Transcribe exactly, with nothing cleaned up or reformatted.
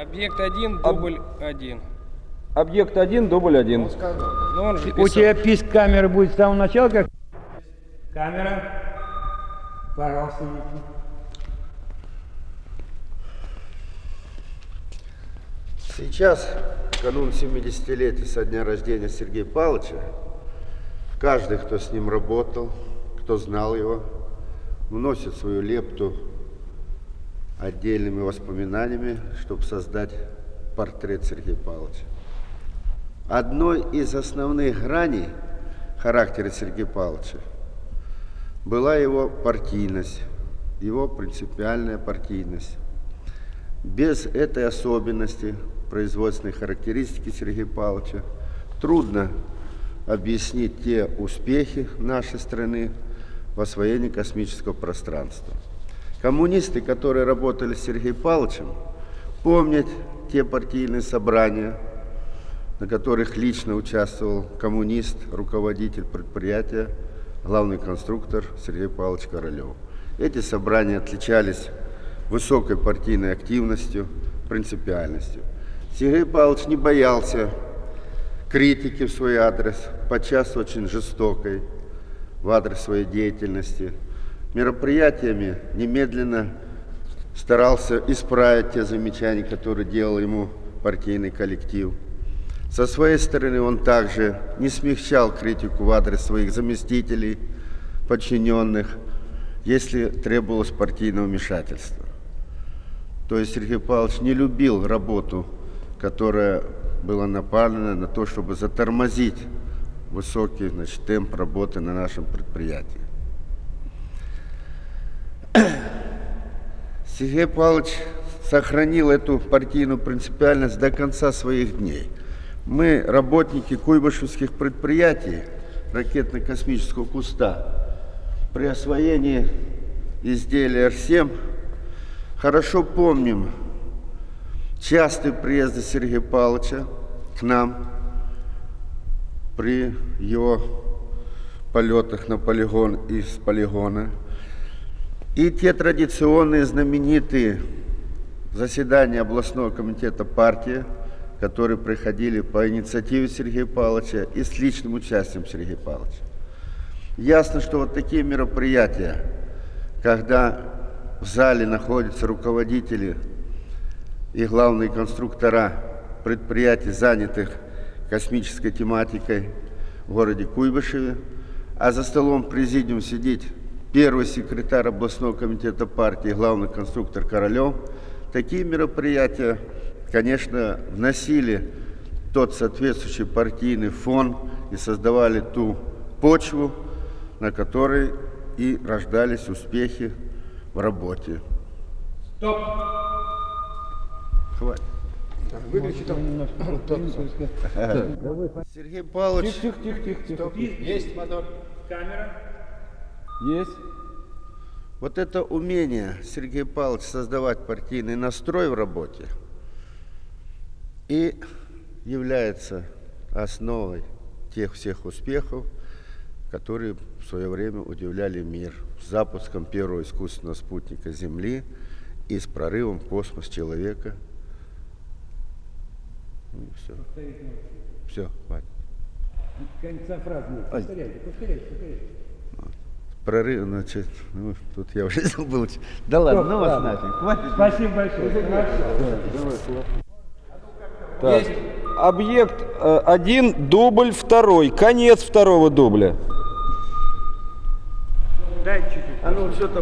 Объект один, дубль один. Объект один, дубль один. Ну, он же У писал. тебя писк камеры будет с самого начала, как? Камера. Пожалуйста, идите. Сейчас, в канун семидесятилетия со дня рождения Сергея Павловича, каждый, кто с ним работал, кто знал его, вносит свою лепту отдельными воспоминаниями, чтобы создать портрет Сергея Павловича. Одной из основных граней характера Сергея Павловича была его партийность, его принципиальная партийность. Без этой особенности производственной характеристики Сергея Павловича трудно объяснить те успехи нашей страны в освоении космического пространства. Коммунисты, которые работали с Сергеем Павловичем, помнят те партийные собрания, на которых лично участвовал коммунист, руководитель предприятия, главный конструктор Сергей Павлович Королев. Эти собрания отличались высокой партийной активностью, принципиальностью. Сергей Павлович не боялся критики в свой адрес, подчас очень жестокой в адрес своей деятельности. Мероприятиями немедленно старался исправить те замечания, которые делал ему партийный коллектив. Со своей стороны он также не смягчал критику в адрес своих заместителей, подчиненных, если требовалось партийного вмешательства. То есть Сергей Павлович не любил работу, которая была направлена на то, чтобы затормозить высокий, значит, темп работы на нашем предприятии. Сергей Павлович сохранил эту партийную принципиальность до конца своих дней. Мы, работники куйбышевских предприятий ракетно-космического куста, при освоении изделия Р семь хорошо помним частые приезды Сергея Павловича к нам при его полетах на полигон и с полигона. И те традиционные знаменитые заседания областного комитета партии, которые приходили по инициативе Сергея Павловича и с личным участием Сергея Павловича. Ясно, что вот такие мероприятия, когда в зале находятся руководители и главные конструктора предприятий, занятых космической тематикой в городе Куйбышеве, а за столом президиум сидит первый секретарь областного комитета партии, главный конструктор Королев. Такие мероприятия, конечно, вносили тот соответствующий партийный фон и создавали ту почву, на которой и рождались успехи в работе. Стоп! Хватит. Выключи там. Сергей Павлович, Тихо, тихо, тихо, тихо. Есть мотор. Камера. Есть. вот это умение Сергея Павловича создавать партийный настрой в работе и является основой тех всех успехов, которые в свое время удивляли мир с запуском первого искусственного спутника Земли и с прорывом в космос человека. Ну и все. Все, хватит. Конца фразы нет. Повторяйте, повторяйте, повторяйте. Прорыв, значит, ну, тут я уже забыл. Да ладно, ну вас нафиг, хватит. Спасибо большое. Хорошо. Так. Объект э, один, дубль второй. Конец второго дубля. Дай чуть-чуть. А ну, все